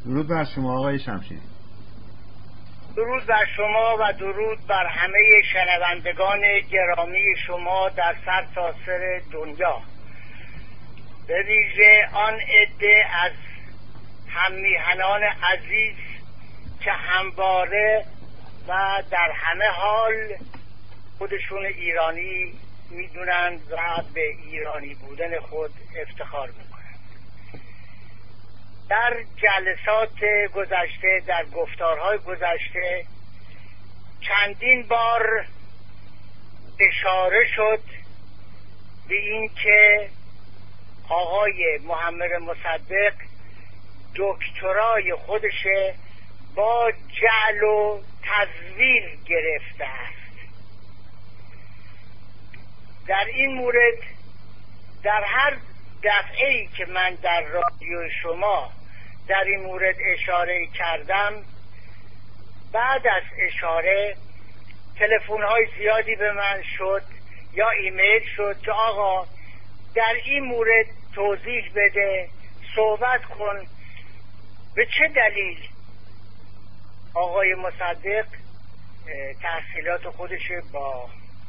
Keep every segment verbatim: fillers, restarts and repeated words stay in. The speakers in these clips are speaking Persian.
درود بر شما آقای شمشیری. درود بر شما و درود بر همه شنوندگان گرامی شما در سرتاسر دنیا، به ویژه آن عده از هممیهنان عزیز که همواره و در همه حال خودشون ایرانی میدونند و به ایرانی بودن خود افتخار میکنند. در جلسات گذشته، در گفتارهای گذشته چندین بار اشاره شد به این که آقای محمد مصدق دکترای خودش با جعل و تزویر گرفته است. در این مورد در هر دفعه‌ای که من در رادیو شما در این مورد اشاره کردم، بعد از اشاره تلفن‌های زیادی به من شد یا ایمیل شد که آقا در این مورد توضیح بده، صحبت کن، به چه دلیل آقای مصدق تحصیلات خودش با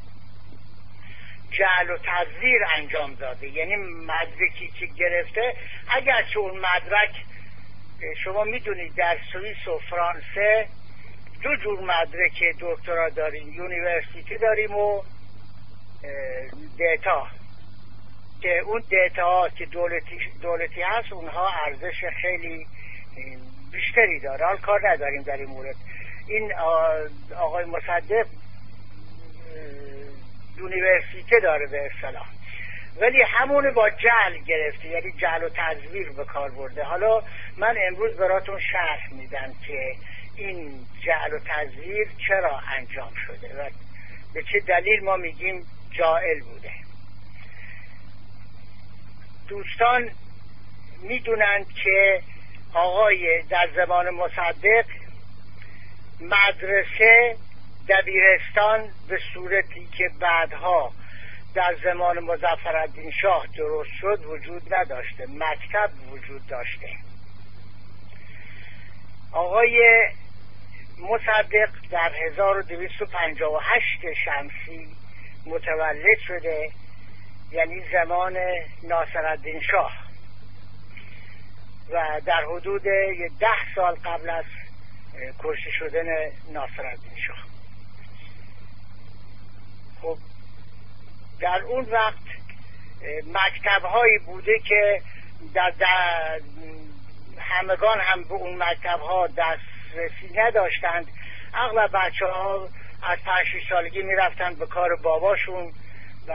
جعل و تزویر انجام داده، یعنی مدرکی که گرفته. اگرچه اون مدرک شما میدونید در سوئیس و فرانسه دو جور مدرک دکترا داریم، یونیورسیتی داریم و دیتا، که اون دیتا که دولتی, دولتی هست اونها ارزش خیلی بیشتری داره. حال کار نداریم در این مورد. این آقای مصدق یونیورسیته داره به اصطلاح، ولی همون با جعل گرفته، یعنی جعل و تزویر به کار برده. حالا من امروز براتون شرح میدم که این جعل و تزویر چرا انجام شده و به چه دلیل ما میگیم جاعل بوده. دوستان میدونند که آقای در زمان مصدق مدرسه، دبیرستان به صورتی که بعدها در زمان مظفرالدین شاه درست شد وجود نداشته، مکتب وجود داشته. آقای مصدق در هزار و دویست و پنجاه و هشت شمسی متولد شده، یعنی زمان ناصرالدین شاه، و در حدود ده سال قبل از کشته شدن ناصرالدین شاه. خب در اون وقت مکتب هایی بوده که در, در همگان هم به اون مکتب ها دسترسی نداشتند. اغلب بچه ها از پنج شش سالگی میرفتن به کار باباشون و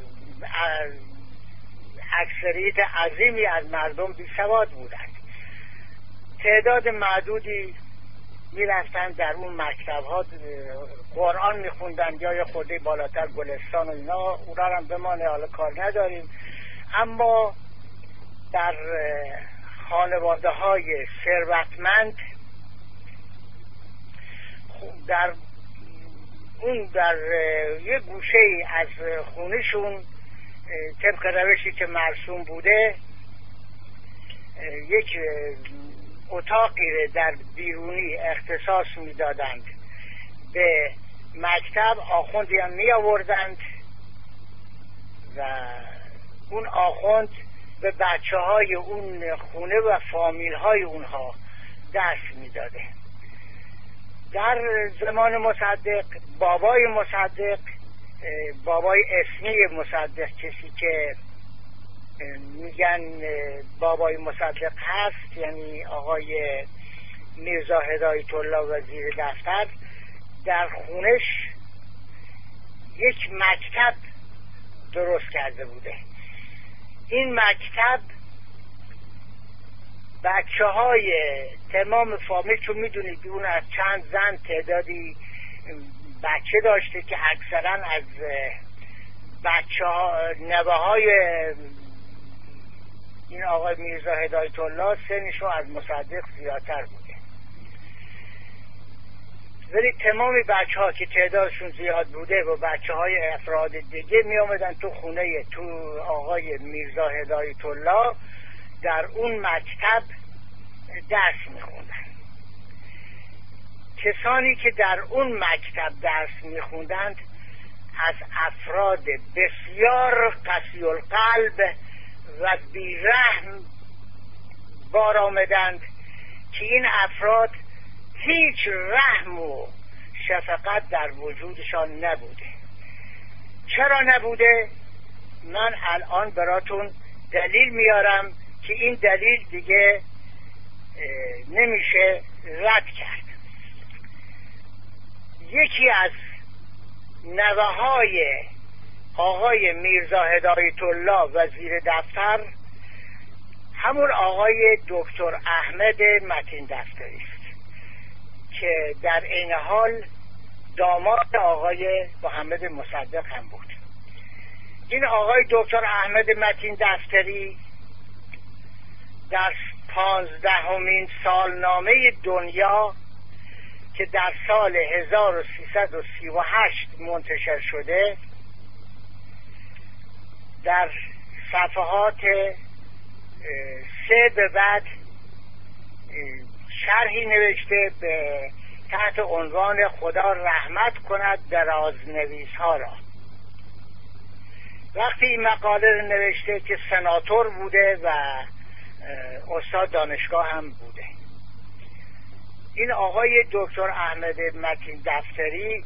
اکثریت عظیمی از مردم بی سواد بودند. تعداد معدودی میرفتن در اون مکتب ها قرآن میخوندن یا یه خورده بالاتر گلستان و اینا، اونا هم بمانه، حالا کار نداریم. اما در خانواده های ثروتمند در اون در یه گوشه ای از خونهشون طبق روشی که مرسوم بوده یک اتاقی در بیرونی اختصاص میدادند به مکتب. آخوندی هم می آوردند و اون آخوند به بچه های اون خونه و فامیل های اونها درس میداده. در زمان مصدق بابای مصدق، بابای اسمی مصدق، کسی که میگن بابای مصدق هست، یعنی آقای میرزا هدایت الله وزیر دفتر، در خونش یک مکتب درست کرده بوده. این مکتب بچه های تمام فامیل، چون میدونید اون از چند زن تعدادی بچه داشته که اکثرا از بچه ها نوه های این آقای میرزا هدایت الله سنشون از مصدق زیادتر بوده، ولی تمامی بچه ها که تعدادشون زیاد بوده و بچه های افراد دیگه می آمدن تو خونه تو آقای میرزا هدایت الله، در اون مکتب درس میخوندن. کسانی که در اون مکتب درس میخوندند از افراد بسیار قسی القلب و بیرحم بار آمدند که این افراد هیچ رحم و شفقت در وجودشان نبوده. چرا نبوده؟ من الان براتون دلیل میارم که این دلیل دیگه نمیشه رد کرد. یکی از نوه‌های آقای میرزا هدایت الله وزیر دفتر همون آقای دکتر احمد متین دفتری است که در این حال داماد آقای محمد مصدق هم بود. این آقای دکتر احمد متین دفتری در پانزدهمین سالنامه دنیا که در سال هزار و سیصد و سی و هشت منتشر شده در صفحات سه به بعد شرحی نوشته به تحت عنوان خدا رحمت کند درازنویس ها را. وقتی این مقاله رو نوشته که سناتور بوده و استاد دانشگاه هم بوده، این آقای دکتر احمد متین دفتری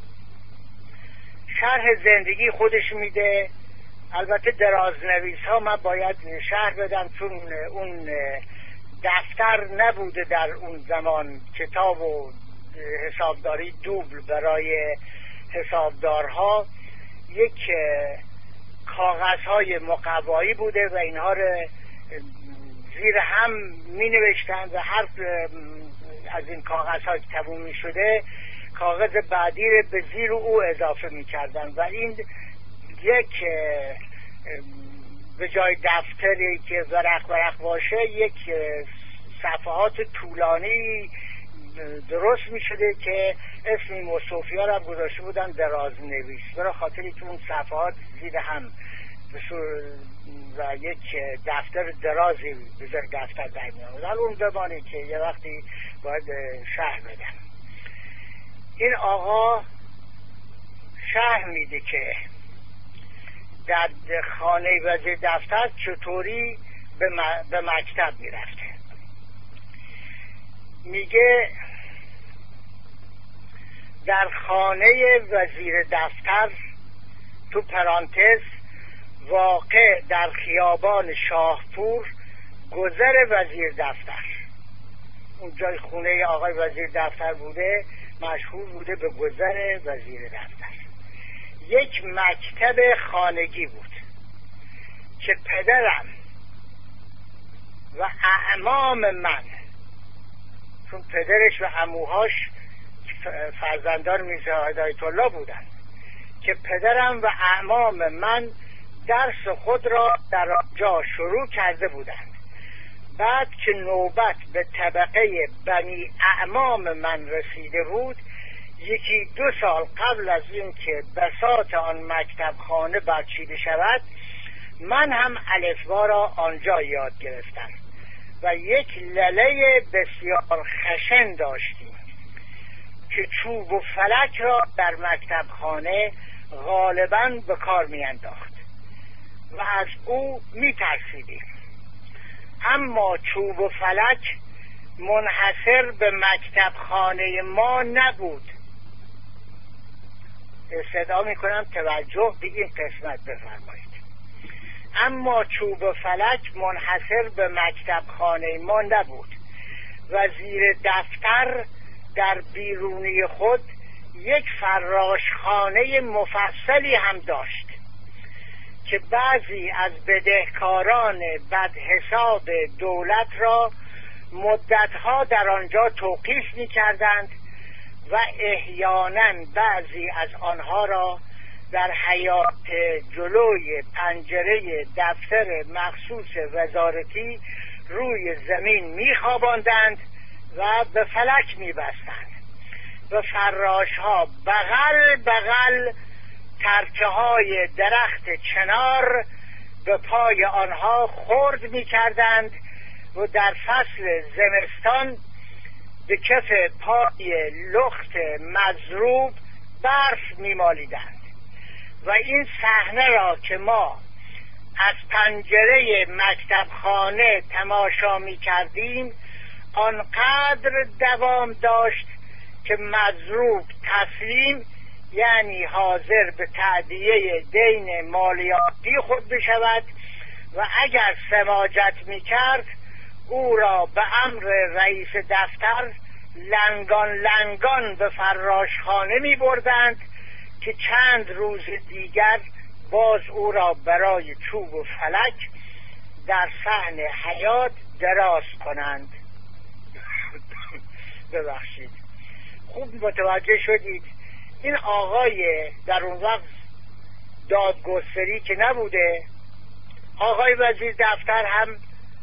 شرح زندگی خودش میده. البته درازنویس ها من باید شرح بدم چون اون دفتر نبوده در اون زمان، کتاب و حسابداری دوبل برای حسابدارها، یک کاغذهای مقوایی بوده و اینها رو زیر هم می نوشتن و هر از این کاغذها که تموم می شده کاغذ بعدی رو به زیر او اضافه می کردن و این یک به جای دفتری که ورق ورق باشه یک صفحات طولانی درست می شده که اسم مصطفی ها هم گذاشته بودن درازنویس، برای خاطری که اون صفحات زیر هم و یک دفتر درازی بزرگ دفتر در می آمد. اون بمانی که یه وقتی باید شرح بدم. این آقا شرح میده که در خانه وزیر دفتر چطوری به, م... به مکتب میرفته. میگه در خانه وزیر دفتر تو پرانتز واقع در خیابان شاهپور گذر وزیر دفتر، اون جای خونه آقای وزیر دفتر بوده، مشهور بوده به گذر وزیر دفتر. یک مکتب خانگی بود که پدرم و اعمام من، چون پدرش و عموهاش فرزندان میرزا هدایت الله بودن، که پدرم و اعمام من درس خود را در آنجا شروع کرده بودند. بعد که نوبت به طبقه بنی اعمام من رسیده بود، یکی دو سال قبل از این که بساط آن مکتب خانه برچیده شود، من هم الفبا را آنجا یاد گرفتم و یک لله بسیار خشن داشتیم که چوب و فلک را در مکتب خانه غالباً به کار می انداخت و از او می ترسیدیم. اما چوب و فلک منحصر به مکتب خانه ما نبود. استدعا می کنم توجه به این قسمت بفرمایید. اما چوب و فلک منحصر به مکتب خانه ما نبود. وزیر دفتر در بیرونی خود یک فراشخانه مفصلی هم داشت که بعضی از بدهکاران بدحساب دولت را مدتها در آنجا توقیف می کردند و احیانا بعضی از آنها را در حیاط جلوی پنجره دفتر مخصوص وزارتی روی زمین می خواباندند و به فلک می بستند و فراش ها بغل بغل ترکه های درخت چنار به پای آنها خرد می کردند و در فصل زمستان به کف پای لخت مضروب برف میمالیدند و این صحنه را که ما از پنجره مکتبخانه تماشا می کردیم آنقدر دوام داشت که مضروب تسلیم، یعنی حاضر به تأدیه دین مالیاتی خود بشود و اگر سماجت می کرد او را به امر رئیس دفتر لنگان لنگان به فراشخانه می بردند که چند روز دیگر باز او را برای چوب و فلک در صحن حیات دراز کنند. ببخشید. خوب متوجه شدید این آقای در اون وقت دادگستری که نبوده، آقای وزیر دفتر هم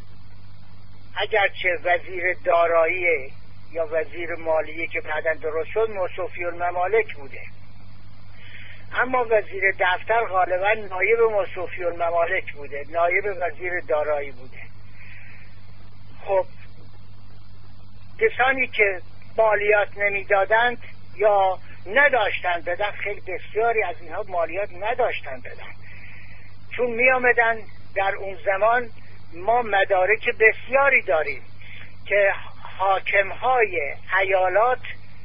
اگرچه وزیر دارایی یا وزیر مالیه که بعداً درست شد مصوفی الممالک بوده، اما وزیر دفتر غالبا نایب مصوفی الممالک بوده، نایب وزیر دارایی بوده. خب کسانی که مالیات نمیدادند یا نداشتند بدن، خیلی بسیاری از اینها مالیات نداشتند بدن، چون می آمدن در اون زمان ما مدارک بسیاری داریم که حاکمهای ایالات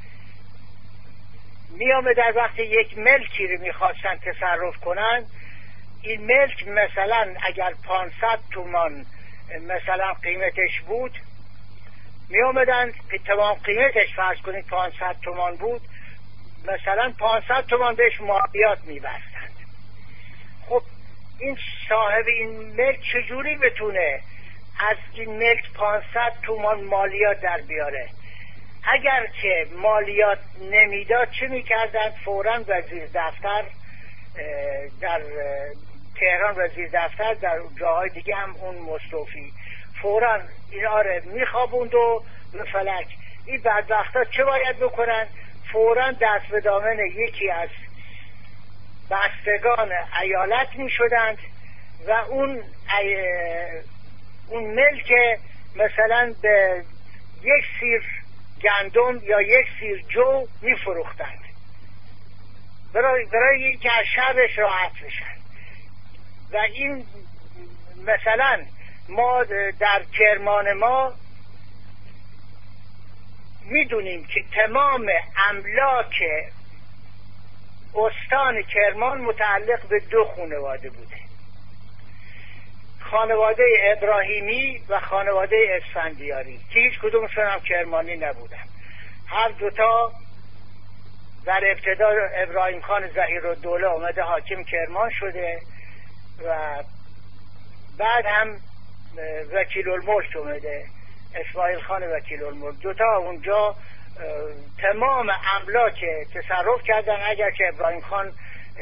می آمدن وقتی یک ملکی رو می خواستن تصرف کنن، این ملک مثلا اگر پانصد تومان مثلا قیمتش بود، می آمدن که تمام قیمتش فرض کنید پانصد تومان بود، مثلا پانصد تومان بهش مالیات می بستند. خب این صاحب این ملک چجوری بتونه از این ملک پانصد تومان مالیات در بیاره؟ اگر که مالیات نمیداد چه میکردن؟ فوراً وزیر دفتر در تهران، وزیر دفتر در جاهای دیگه هم اون مصطفی، فوراً اینا رو میخوابوند و به فلک. این بدبختا چه باید بکنن؟ فوراً دست به دامن یکی از بستگان ایالت میشدند و اون ای... اون ملک مثلا به یک سیر گندم یا یک سیر جو میفروختند برای برای اینکه از شرش راحت بشن. و این مثلا ما در کرمان ما میدونیم که تمام املاک استان کرمان متعلق به دو خانواده بوده، خانواده ابراهیمی و خانواده اسفندیاری که هیچ کدومشون هم کرمانی نبودن. هر دوتا در ابتدا ابراهیم خان ظهیرالدوله اومده حاکم کرمان شده و بعد هم وکیل الملک اومده اسماعیل خان وکیل الملک. دوتا اونجا تمام املاک تصرف کردن، اگر که ابراهیم خان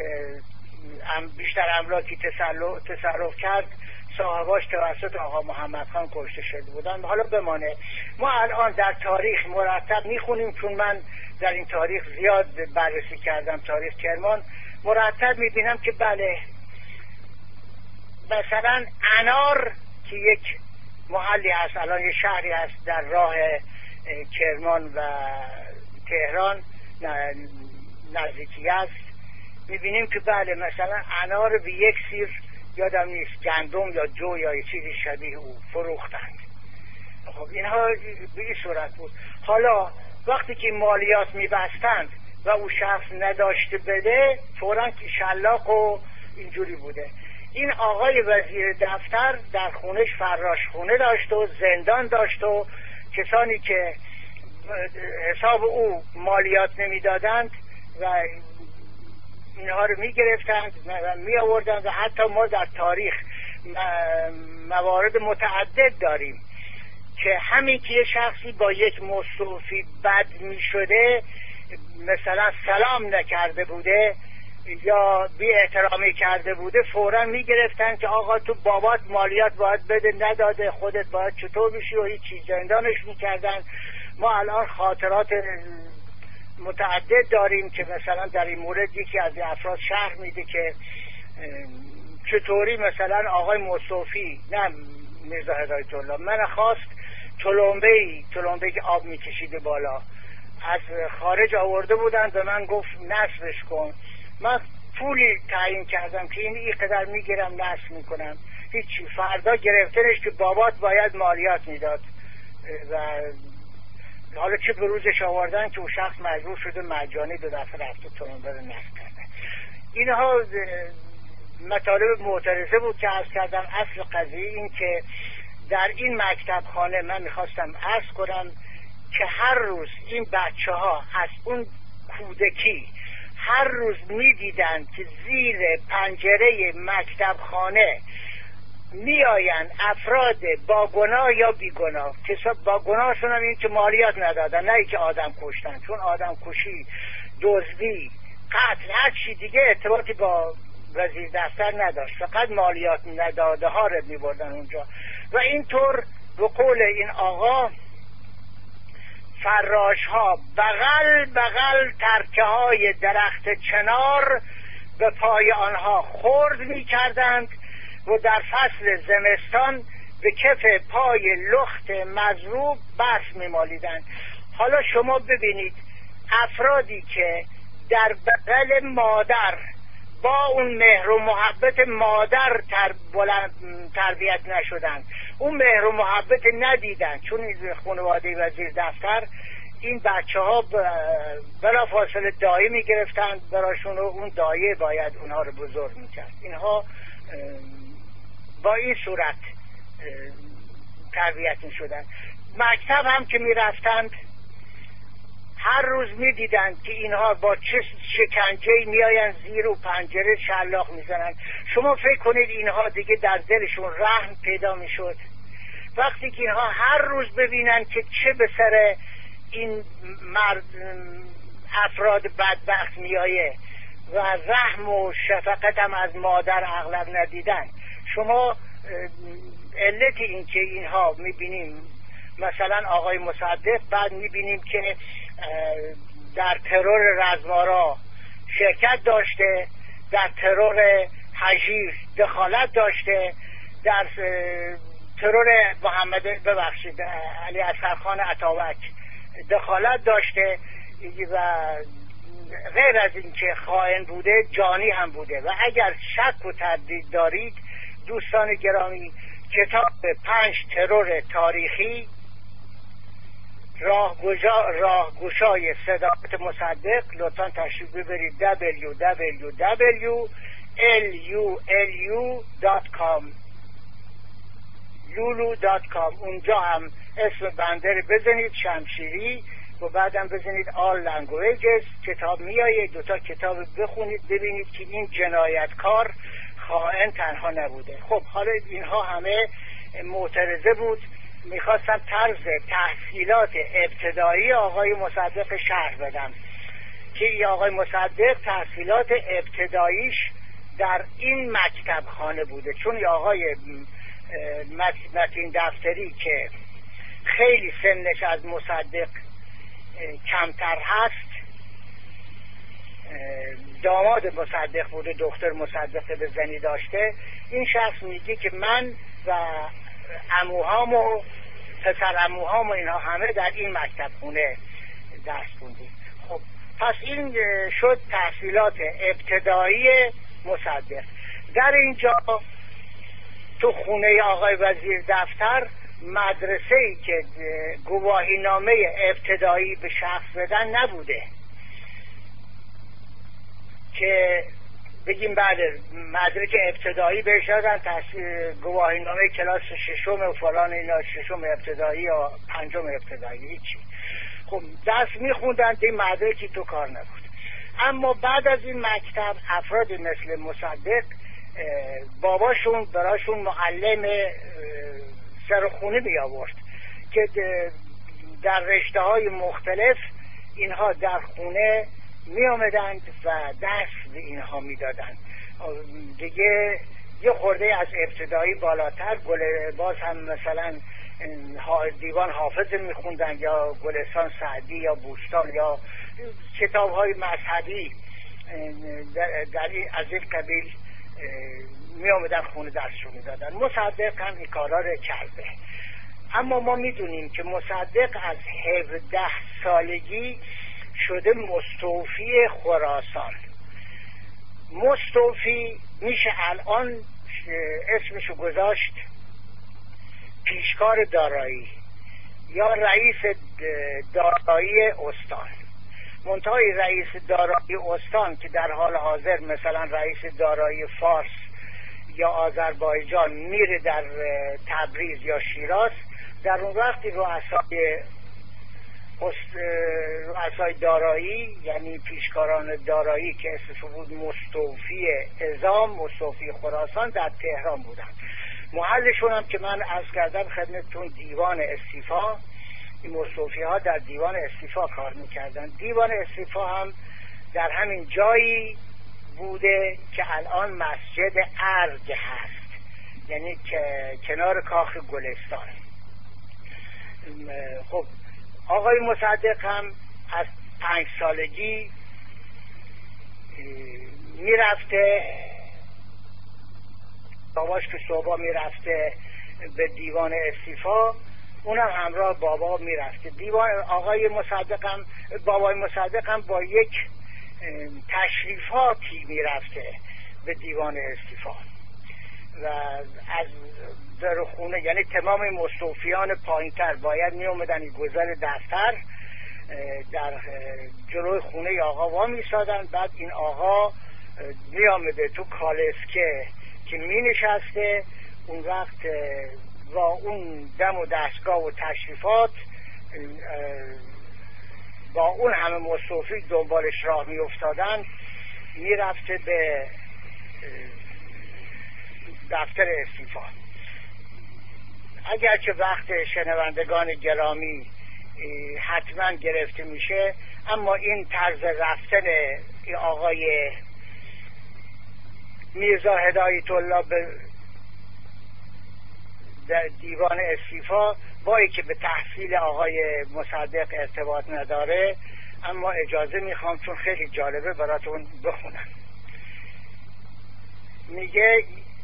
بیشتر املاکی تصرف کرد صاحباش توسط آقا محمد خان کشته شده بودن. حالا بمانه، ما الان در تاریخ مرتب میخونیم، چون من در این تاریخ زیاد بررسی کردم تاریخ کرمان، مرتب میبینم که بله مثلا انار که یک محلی هست، الان یک شهری هست در راه کرمان و تهران نزدیکی است، میبینیم که بله مثلا انار به یک سیر یادم نیست گندم یا جو یا یه چیزی شبیه او فروختند. خب اینها به این صورت بود. حالا وقتی که مالیات میبستند و او شخص نداشته بده، فوراً که شلاق و اینجوری بوده. این آقای وزیر دفتر در خونش فراش خونه داشت و زندان داشت و کسانی که حساب او مالیات نمیدادند و اینها رو می گرفتند و می آوردند و حتی ما در تاریخ موارد متعدد داریم که همین که یه شخصی با یک مصطفی بد می شده، مثلا سلام نکرده بوده یا بی احترامی کرده بوده، فوراً می گرفتن که آقا تو بابات مالیات باید بده، نداده، خودت باید چطور بشی و هیچ چیز زندانش می کردن. ما الان خاطرات متعدد داریم که مثلا در این مورد یکی از افراد شرح میده که چطوری مثلا آقای مصطفی، نه میرزا هدایت الله. من خواست تلمبه‌ای تلمبه که آب میکشیده بالا از خارج آورده بودن، به من گفت نصبش کن. من پولی تعیین کردم که این اینقدر میگیرم نصب میکنم، هیچی. فردا گرفتنش که بابات باید مالیات میداد و حالا چه به روزش آوردن که اون شخص مجبور شده مجانی دو دفعه رفته تلمبه رو نصب کردن. اینها مطالب معترضه بود که عرض کردم. اصل قضیه این که در این مکتب خانه من میخواستم عرض کنم که هر روز این بچه ها از اون کودکی هر روز میدیدن که زیر پنجره مکتب خانه میآین افراد با گناه یا بی گناه. که با گناهشون هم این که مالیات ندادن، نه که آدم کشتن، چون آدم کشی، دزدی، قتل، هر چی دیگه ارتباطی با وزیر دفتر نداشت، فقط مالیات نداده ها رو می بردن اونجا. و اینطور به قول این آقا فراش ها بغل بغل ترکه های درخت چنار به پای آنها خرد می کردند و در فصل زمستان به کف پای لخت مضروب برف می مالیدند. حالا شما ببینید افرادی که در بغل مادر با اون مهر و محبت مادر تر بلند تربیت نشدن، اون مهر و محبت ندیدن، چون این خانواده وزیر دفتر این بچه ها بلا فاصله دایه می گرفتن براشون و اون دایه باید اونها رو بزرگ می کرد. اینها با این صورت تربیت می شدن. مکتب هم که می رفتند هر روز می دیدن که اینها با چه شکنجه می آین زیر و پنجره شلاق می زنن. شما فکر کنید اینها دیگه در دلشون رحم پیدا می شد وقتی که اینها هر روز ببینن که چه به سر این مرد افراد بدبخت می آیه و رحم و شفقت هم از مادر اغلب ندیدن. شما علت این که اینها می بینیم مثلا آقای مصدق بعد می بینیم که در ترور رزمارا شرکت داشته، در ترور حجیر دخالت داشته، در ترور محمد ببخشید علی اصغرخان عطاوک دخالت داشته و غیر از این که خائن بوده جانی هم بوده. و اگر شک و تردید دارید دوستان گرامی، کتاب پنج ترور تاریخی راهگشای صداقت مصدق لطفا تشریف ببرید دبلیو دبلیو دبلیو دات کام لولو دات کام. اونجا هم اسم بنده رو بزنید شمشیری و بعدم بزنید آل لنگویجز، کتاب میایه، دوتا کتاب بخونید ببینید که این جنایتکار خائن تنها نبوده. خب حالا اینها همه معترضه بود. میخواستم طرز تحصیلات ابتدایی آقای مصدق شرح بدم که ای آقای مصدق تحصیلات ابتداییش در این مکتب خانه بوده، چون ای آقای متین دفتری که خیلی سنش از مصدق کمتر هست، داماد مصدق بوده، دختر مصدق به زنی داشته. این شخص میگه که من و عموهام و پسر عموهام و اینها همه در این مکتب خونه درس خوندیم. خب پس این شد تحصیلات ابتدایی مصدق. در اینجا تو خونه آقای وزیر دفتر مدرسه‌ای که گواهی نامه ابتدایی به شخص بدن نبوده که بگیم بعد مدرک ابتدایی بهش دادن، تحصیل گواهی نامه کلاس ششم و فلان اینا، ششم ابتدایی یا پنجم ابتدایی، هیچی. خب درس میخوندن، این مدرکی تو کار نبود. اما بعد از این مکتب افراد مثل مصدق باباشون براشون معلم سرخونه می آورد که در رشته های مختلف اینها در خونه می آمدند و درس به اینها می دادند. دیگه یه خورده از ابتدایی بالاتر گل باز هم مثلا دیوان حافظ می خوندن یا گلستان سعدی یا بوستان یا کتاب های مذهبی در, در این از این قبیل می آمدن خونه درسشو می دادن. مصدق هم این کارا رو کرده. اما ما میدونیم که مصدق از هفده سالگی شده مستوفی خراسان. مستوفی میشه الان اسمشو گذاشت پیشکار دارایی یا رئیس دارایی استان. منتهای رئیس دارایی استان که در حال حاضر مثلا رئیس دارایی فارس یا آذربایجان میره در تبریز یا شیراز، در اون وقتی رؤسای رؤسای دارایی یعنی پیشکاران دارایی که اسمش بود مستوفی اعظام، مستوفی خراسان، در تهران بودن. محلشون هم که من عرض کردم خدمتتون دیوان استیفا. این مستوفی ها در دیوان استیفا کار میکردن. دیوان استیفا هم در همین جایی بوده که الان مسجد ارگ هست، یعنی که کنار کاخ گلستان. خب آقای مصدق هم از پنج سالگی میرفته، باباش که صبح میرفته به دیوان استیفا، اونم همراه بابا میرفته. دیوان آقای مصدق هم بابای مصدق هم با یک تشریفاتی میرفته به دیوان استیفا و از در خونه، یعنی تمام مستوفیان پایینتر باید می اومدن این گذر دفتر در جلوی خونه آقا وا می سادن. بعد این آقا می آمده تو کالسکه که می نشسته، اون وقت با اون دم و دستگاه و تشریفات با اون همه مستوفی دنبالش راه می افتادن، می رفته به دفتر استیفا. اگرچه وقت شنوندگان گرامی حتما گرفته میشه، اما این طرز رفتن آقای میرزا هدایت الله به دیوان استیفا با اینکه به تحصیل آقای مصدق ارتباط نداره، اما اجازه میخوام چون خیلی جالبه براتون بخونم. میگه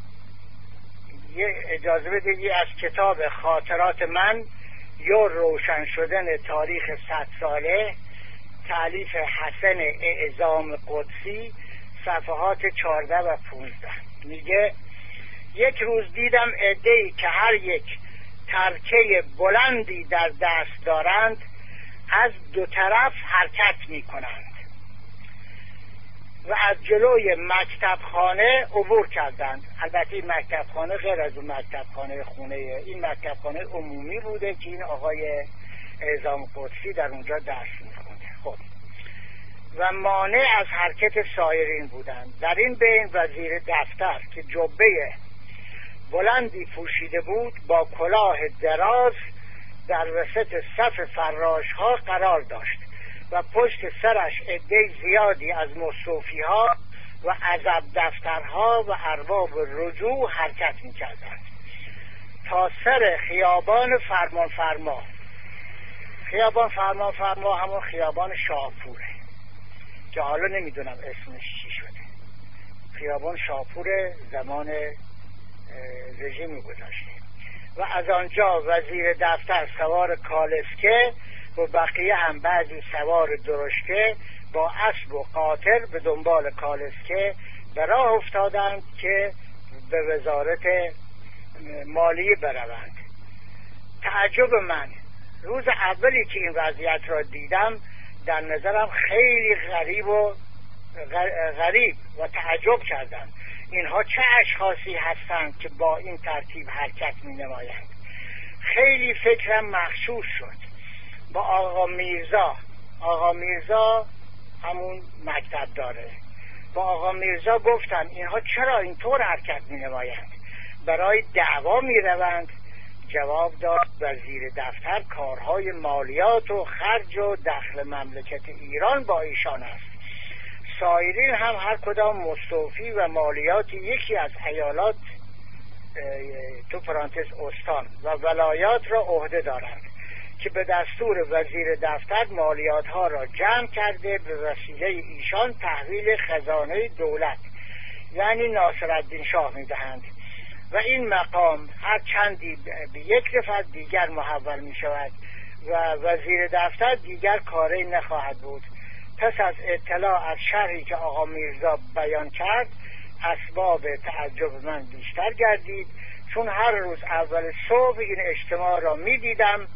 یه اجازه بدید از کتاب خاطرات من یا روشن شدن تاریخ صد ساله، تالیف حسن اعظام قدسی، صفحات چهارده و پونزده. میگه یک روز دیدم عده‌ای که هر یک ترکه بلندی در دست دارند از دو طرف حرکت می کنند و از جلوی مکتب خانه عبور کردند. البته این مکتب خانه غیر از اون مکتب خانه خونه، این مکتب خانه عمومی بوده که این آقای اعظام قدسی در اونجا درس می‌خونده. خب و مانع از حرکت سایرین بودند. در این بین وزیر دفتر که جبه بلندی پوشیده بود با کلاه دراز در وسط صف فراش ها قرار داشت و پشت سرش عده زیادی از مستوفی ها و عزب دفترها و ارباب رجوع حرکت می کردند تا سر خیابان فرمان فرما. خیابان فرمان فرما همون خیابان شاهپوره که حالا نمیدونم اسمش چی شده. خیابان شاهپور زمان رژیم گذاشته. و از آنجا وزیر دفتر سوار کالسکه و بقیه هم بعضی سوار درشکه با اسب و قاطر به دنبال کالسکه به راه افتادند که به وزارت مالیه بروند. تعجب من روز اولی که این وضعیت را دیدم در نظرم خیلی غریب و غریب و تعجب کردم. اینها چه اشخاصی هستند که با این ترتیب حرکت می نمایند؟ خیلی فکرم مخشوش شد. با آقا میرزا آقا میرزا همون مکتب داره، با آقا میرزا گفتن اینها چرا اینطور حرکت می نمایند؟ برای دعوا می روند؟ جواب داد وزیر دفتر کارهای مالیات و خرج و دخل مملکت ایران با ایشان است. سایرین هم هر کدام مستوفی و مالیات یکی از ایالات تو پرانتز استان و ولایات را عهده دارند که به دستور وزیر دفتر مالیات ها را جمع کرده به وسیله ایشان تحویل خزانه دولت یعنی ناصرالدین شاه میدهند و این مقام هر چندی به یک نفر دیگر محول می شود و وزیر دفتر دیگر کاری نخواهد بود. پس از اطلاع از شرحی که آقا میرزا بیان کرد اسباب تعجب من بیشتر گردید، چون هر روز اول صبح این اجتماع را می دیدم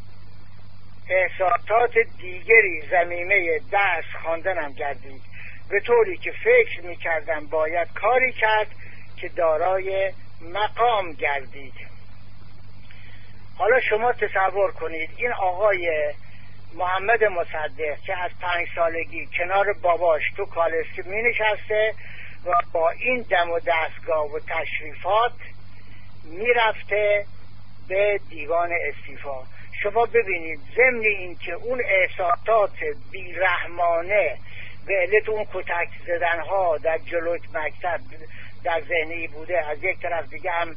احساسات دیگری ضمیمه درس خواندنم گردید، به طوری که فکر می کردم باید کاری کرد که دارای مقام گردید. حالا شما تصور کنید این آقای محمد مصدق که از پنج سالگی کنار باباش تو کالسکی می نشسته و با این دم و دستگاه و تشریفات می رفته به دیوان استیفا. شما ببینید ضمن این که اون احساسات بیرحمانه به علت اون کتک زدن ها در جلوی مکتب در ذهنی بوده، از یک طرف دیگه هم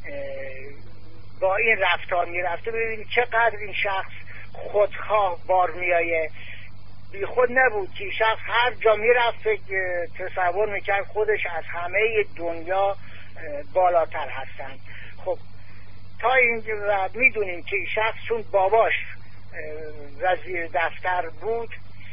با این رفتار می رفته. ببینید چقدر این شخص خودخواه بار می آیه. بی خود نبود که شخص هر جا می رفت تصور می کرد خودش از همه دنیا بالاتر هستند. خب تا این می دونیم که این شخص چون باباش وزیر دفتر بود،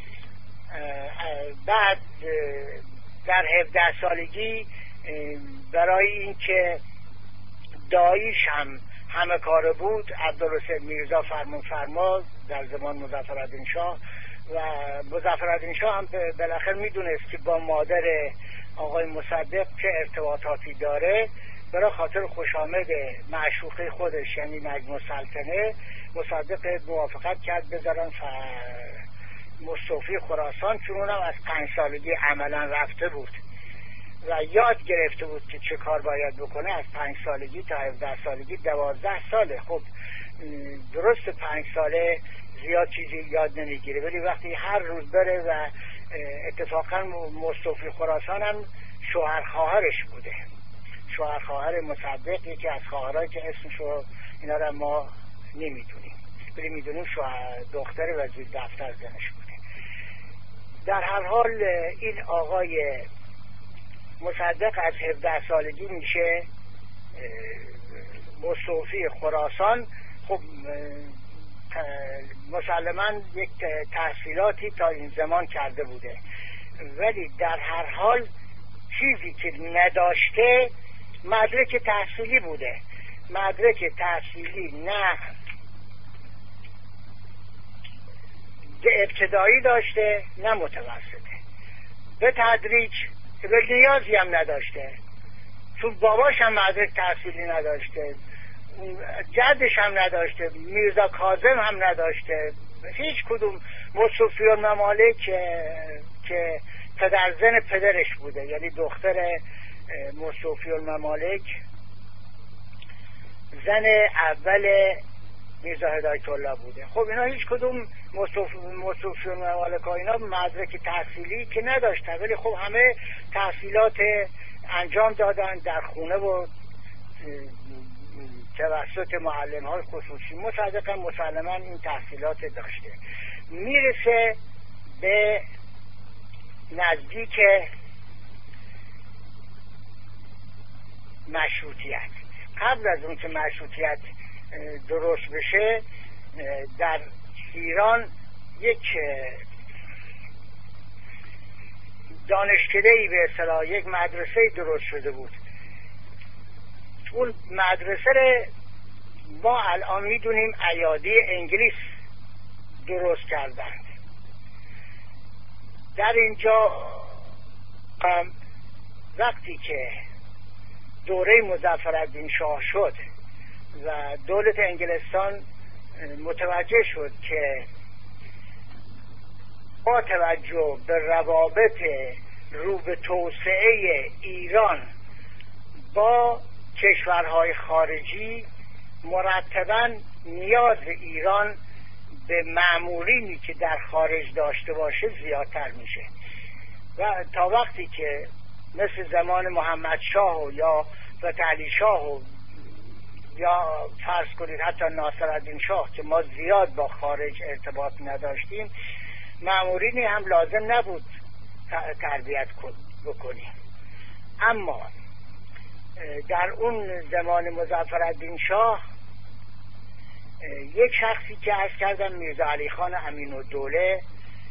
بعد در هفده سالگی برای اینکه داییش هم همه کاره بود، عبدالحسین میرزا فرمون فرما در زمان مظفرالدین شاه، و مظفرالدین شاه هم بالاخره میدونست که با مادر آقای مصدق چه ارتباطاتی داره، برای خاطر خوشامد معشوقه خودش یعنی نجم السلطنه مصدق موافقت کرد بذارن مصطفی خراسان، چون اونم از پنج سالگی عملا رفته بود و یاد گرفته بود که چه کار باید بکنه. از پنج سالگی تا هفده سالگی دوازده ساله. خب درست پنج ساله زیاد چیزی یاد نمیگیره، ولی وقتی هر روز بره و اتفاقا مصطفی خراسان هم شوهر خواهرش بوده، شوهر خواهر مصدق، یکی از خواهرایی که اسمشو اینا رو ما نمیدونیم، ولی میدونیم شوهر دختر وزیر دفتر زنش بوده. در هر حال این آقای مصدق از هفده سالگی میشه مصطفی خراسان. خب مسلماً یک تحصیلاتی تا این زمان کرده بوده، ولی در هر حال چیزی که نداشته مدرک تحصیلی بوده. مدرک تحصیلی نه ابتدایی داشته نه متوسطه، به تدریج به نیازی هم نداشته، چون باباش هم مدرک تحصیلی نداشته، جدش هم نداشته، میرزا کاظم هم نداشته، هیچ کدوم. مصطفی الممالک که که پدر زن پدرش بوده، یعنی دختر مصطفی الممالک زن اول میرزا هدایت الله بوده. خب اینا هیچ کدوم مصطفی الممالک ها اینا مدرک تحصیلی که نداشتن، ولی خب همه تحصیلات انجام دادن در خونه و توسط معلم های خصوصی. مصدقا مسلما این تحصیلات داشته. میرسه به نزدیک مشروطیت. قبل از اون که مشروطیت درست بشه در ایران یک دانشکده‌ای به اصطلاح یک مدرسه درست شده بود. اون مدرسه رو ما الان میدونیم ایادی انگلیس درست کردند. در اینجا وقتی که دوره مظفرالدین شاه شد و دولت انگلستان متوجه شد که با توجه به روابط رو به توسعه ایران با کشورهای خارجی مرتباً نیاز ایران به مأمورینی که در خارج داشته باشه زیادتر میشه و تا وقتی که مثل زمان محمد شاه و یا فتحعلی شاه و یا فرض کنید حتی ناصرالدین شاه که ما زیاد با خارج ارتباط نداشتیم، مأمورینی هم لازم نبود تربیت بکنیم. اما در اون زمان مظفرالدین شاه یک شخصی که عرض کردم میرزا علی خان امین‌الدوله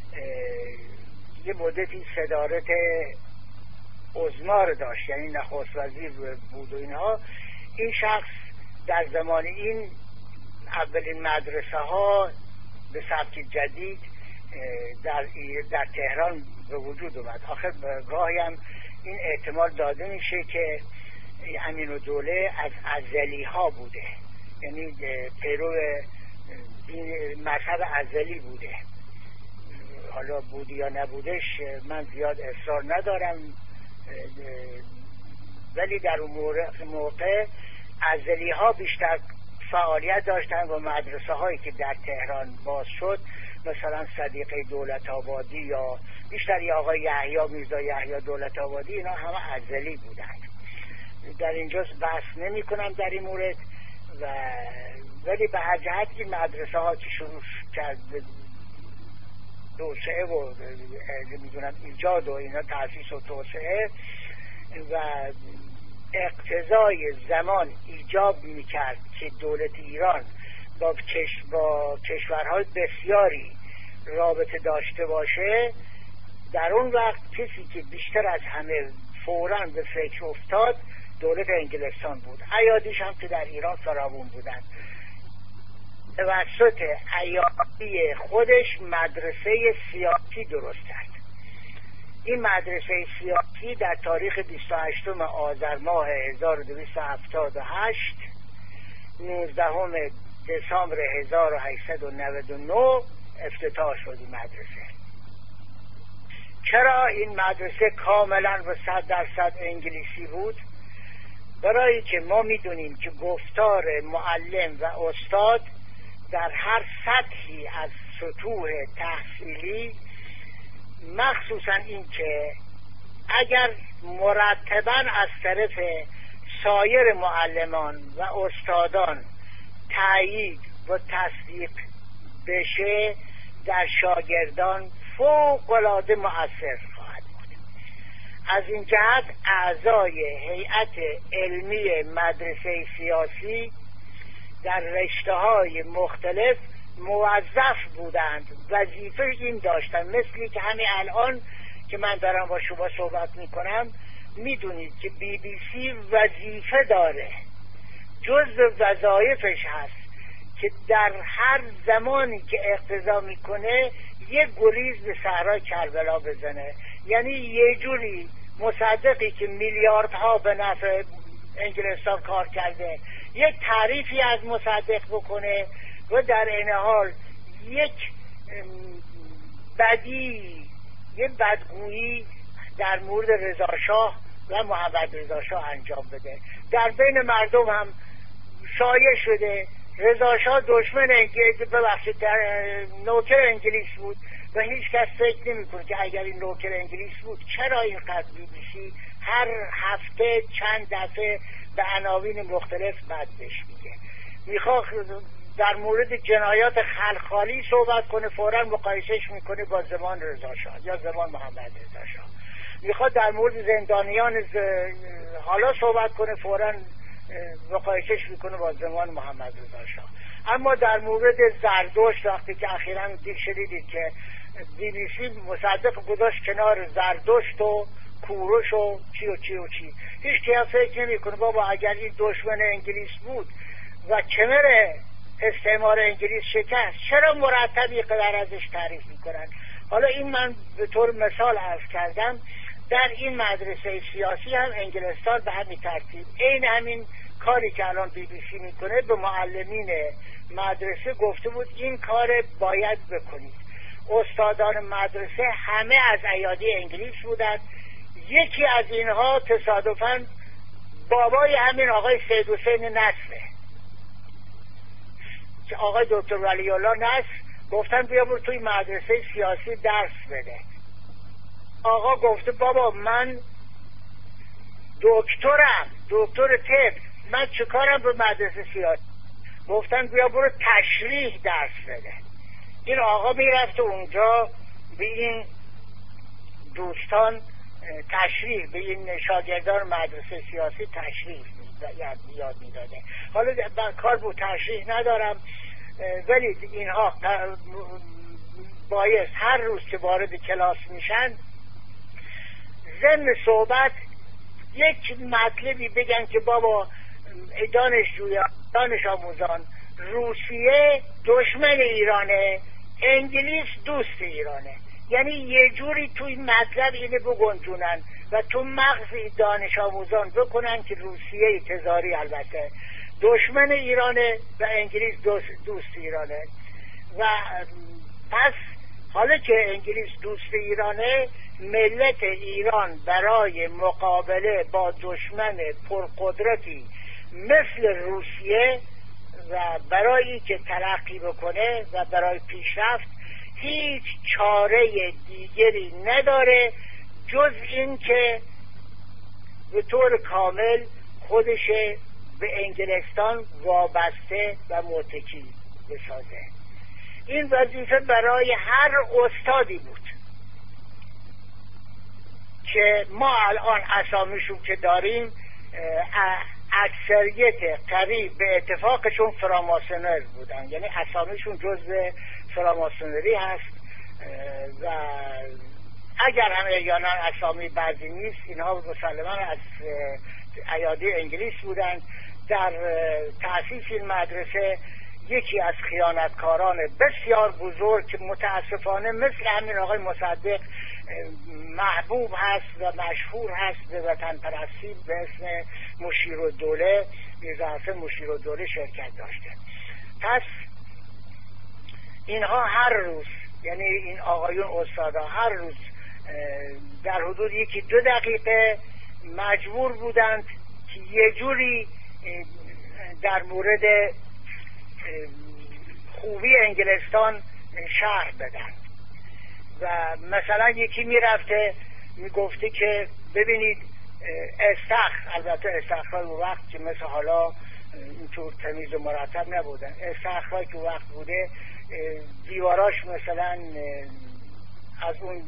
یه مدتی صدارت عظما رو داشت، یعنی نخست وزیر بود و اینها. این شخص در زمان این اولین مدرسه ها به سبک جدید در, در تهران به وجود اومد. آخر گاهی هم این احتمال داده میشه که امین‌الدوله از ازلی ها بوده، یعنی پیرو مذهب ازلی بوده. حالا بودی یا نبودش من زیاد اصرار ندارم، ولی در اون موقع ازلی ها بیشتر فعالیت داشتن و مدرسه هایی که در تهران باز شد، مثلا صدیقه دولت آبادی یا بیشتر آقای یحیی میرزا یحیی دولت آبادی، اینا همه ازلی بودن. در اینجا بحث نمی کنم در این مورد، و ولی به هر جهت این مدرسه ها که شروع کرد توسعه و نمیدونم ایجاد و اینا تأسیس و توسعه و اقتضای زمان ایجاب میکرد که دولت ایران با, کش... با کشورهای بسیاری رابطه داشته باشه، در اون وقت کسی که بیشتر از همه فوراً به فکر افتاد دولت انگلستان بود. ایادیش هم که در ایران فراوون بودن. توسط ایادی خودش مدرسه سیاسی درست کرد. این مدرسه سیاسی در تاریخ بیست و هشتم آذر ماه هزار و دویست و هفتاد و هشت نوزدهم دسامبر هزار و هشتصد و نود و نه افتتاح شد. این مدرسه چرا این مدرسه کاملا و صد درصد انگلیسی بود؟ برای که ما میدونیم که گفتار معلم و استاد در هر سطحی از سطوح تحصیلی، مخصوصا این که اگر مرتباً از طرف سایر معلمان و استادان تایید و تصدیق بشه، در شاگردان فوق‌العاده مؤثر خواهد بود. از این جهت اعضای هیئت علمی مدرسه سیاسی در رشته‌های مختلف موظف بودند، وظیفه این داشتن، مثلی که همین الان که من دارم با شما صحبت میکنم میدونید که بی بی سی وظیفه داره، جزء وظایفش هست که در هر زمانی که اقتضا میکنه یک گریز به صحرای کربلا بزنه. یعنی یه جوری مصدقی که میلیاردها به نفع انگلستان کار کرده یک تعریفی از مصدق بکنه و در این حال یک بدی یک بدگویی در مورد رضاشاه و محمد رضاشاه انجام بده. در بین مردم هم شایع شده رضاشاه دشمن انگلیس، ببخشید در نوکر انگلیس بود و هیچ کس فکر نمی کنه که اگر این نوکر انگلیس بود چرا اینقدر بی بی سی هر هفته چند دفعه به عناوین مختلف بد بهش میگه. میخواد در مورد جنایات خلخالی صحبت کنه، فوراً مقایسهش میکنه با زمان رضاشاه یا زمان محمد رضاشاه. میخواد در مورد زندانیان ز... حالا صحبت کنه، فوراً مقایسهش میکنه با زمان محمد رضاشاه. اما در مورد زردشت وقتی که اخیراً دید شدیدید که بی بی سی مصدق گذاشت کنار زردشت و کوروش و چی و چی و چی، هیچ که فکر نمی کنه بابا اگر این دشمن انگلیس بود و کمر استعمار انگلیس شکست چرا مرتبی قدر ازش تعریف میکنن. حالا این من به طور مثال عرض کردم. در این مدرسه سیاسی هم انگلستان به همین ترتیب این همین کاری که الان بی بی سی میکنه به معلمین مدرسه گفته بود این کار باید بکنید. استادان مدرسه همه از ایادی انگلیس بودند. یکی از اینها تصادفاً بابای همین آقای سید حسین نصره، که آقای دکتر ولی الله نصر گفتن بیا برو توی مدرسه سیاسی درس بده. آقا گفته بابا من دکترم، دکتر طب، من چه کارم به مدرسه سیاسی؟ گفتن بیا برو تشریح درس بده. این آقا میرفت اونجا به این دوستان تشریح به این شاگردان مدرسه سیاسی تشریح یاد میداده. حالا کار با تشریح ندارم، ولی اینها باید هر روز که وارد کلاس میشن ضمن صحبت یک مطلبی بگن که بابا دانشجویان دانش آموزان، روسیه دشمن ایرانه، انگلیس دوست ایرانه. یعنی یه جوری توی مطلب اینه بگنجونن و تو مغز دانش آموزان بکنن که روسیه تزاری البته دشمن ایرانه و انگلیس دوست, دوست ایرانه. و پس حالا که انگلیس دوست ایرانه، ملت ایران برای مقابله با دشمن پرقدرتی مثل روسیه و برای که ترقی بکنه و برای پیشرفت هیچ چاره دیگری نداره جز این که به طور کامل خودش به انگلستان وابسته و متکی بسازه. این وظیفه برای هر استادی بود که ما الان اسامیشون که داریم اکثریت قریب به اتفاقشون فراماسونر بودن، یعنی اسامیشون جزء فراماسونری هست و اگر هم احیانا اسامی بعضی نیست، اینها مسلما از ایادی انگلیس بودن. در تأسیس این مدرسه یکی از خیانتکاران بسیار بزرگ که متاسفانه مثل همین آقای مصدق محبوب هست و مشهور هست به وطن پرستی به اسم مشیرالدوله، میرزا حسن مشیرالدوله شرکت داشته. پس اینها هر روز، یعنی این آقایون استادا هر روز در حدود یکی دو دقیقه مجبور بودند که یه جوری در مورد خوبی انگلستان شرح بدن. و مثلا یکی میرفته میگفته که ببینید استخر، البته استخرهای اون وقت که مثل حالا اینطور تمیز و مرتب نبودن، استخرهایی که وقت بوده دیواراش مثلا از اون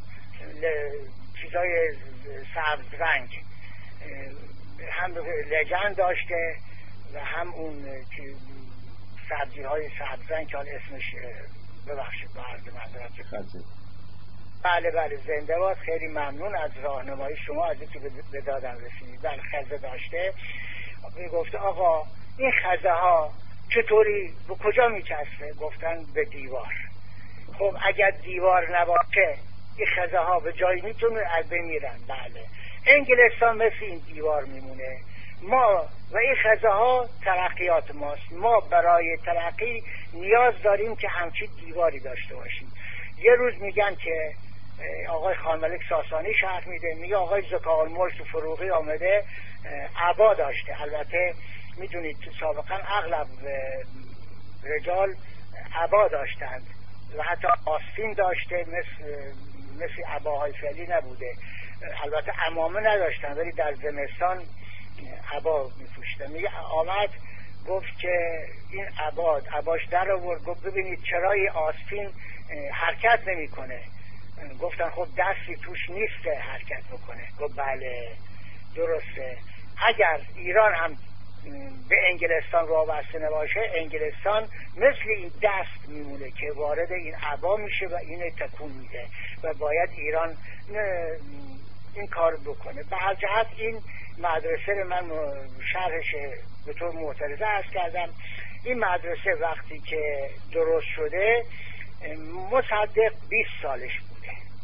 چیزای سبز رنگ هم لجن داشته و هم اون سبزی های سبز رنگ که حال اسمش ببخشید با عرض معذرت خدمت. بله بله زنده باد، خیلی ممنون از راهنمایی شما از اینکه به دادم رسیدید. بله خزه داشته، میگفته آقا این خزه ها چطوری به کجا میچسبه؟ گفتن به دیوار. خب اگر دیوار نباشه این خزه ها به جایی میتونه از بمیرن. بله انگلستان مثل این دیوار میمونه. ما و این خزه ها ترقیات ماست. ما برای ترقی نیاز داریم که همچین دیواری داشته باشیم. یه روز میگن که آقای خانملک ساسانی شرح میده، میگه آقای ذکاءالملک فروغی آمده عبا داشته. البته میدونید تو سابقا اغلب رجال عبا داشتند و حتی آستین داشته، مثل مثل عباهای فعلی نبوده. البته عمامه نداشتن ولی در زمستان عبا میپوشتن. میگه آمد گفت که این عباد عباش در آورد، گفت ببینید چرا این آستین حرکت نمیکنه؟ گفتن خب دستی توش نیست حرکت بکنه. گفت بله درسته، اگر ایران هم به انگلستان وابسته نباشه انگلستان مثل این دست میمونه که وارد این عبا میشه و اینه تکون میده و باید ایران این کار بکنه. به هر جهت این مدرسه رو من شرحش به طور معترضه عرض کردم. این مدرسه وقتی که درست شده مصدق بیست سالش بود